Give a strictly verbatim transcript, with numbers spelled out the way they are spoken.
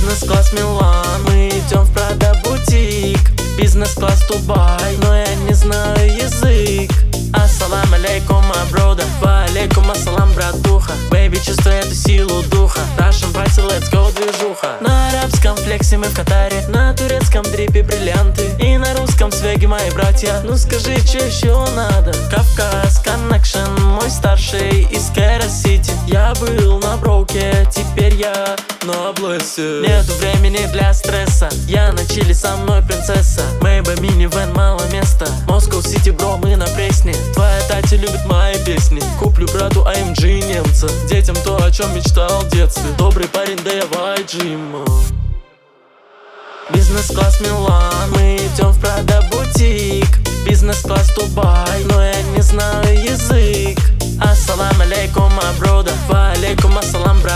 Бизнес-класс Милан, мы идем в Прада бутик. Бизнес-класс Дубай, но я не знаю язык. Ассалам алейкум, аброда. Ва алейкум ассалам, братуха. Бэйби, чувствуй эту силу духа. Russian party, let's go, движуха. На арабском флексе мы в Катаре, на турецком дрипе бриллианты, и на русском свеге мои братья. Ну скажи, что еще надо? Кавказ, коннекшн, мой старший из Кэра-Сити. Я был на броуке, теперь я на блэсе. Нету времени для стресса, я на чили, со мной принцесса. Мэйбэ, минивэн, мало места. Москва Сити, бро, мы на Пресне. Твоя тати любит мои песни. Куплю брату эй эм джи немца, детям то, о чем мечтал в детстве. Добрый парень, да я вай джим. Бизнес-класс Милан, мы идем в Прада бутик. Бизнес-класс Дубай, но я не знаю язык. Ассалам алейкум, аброда. Ва алейкум ассалам, брат.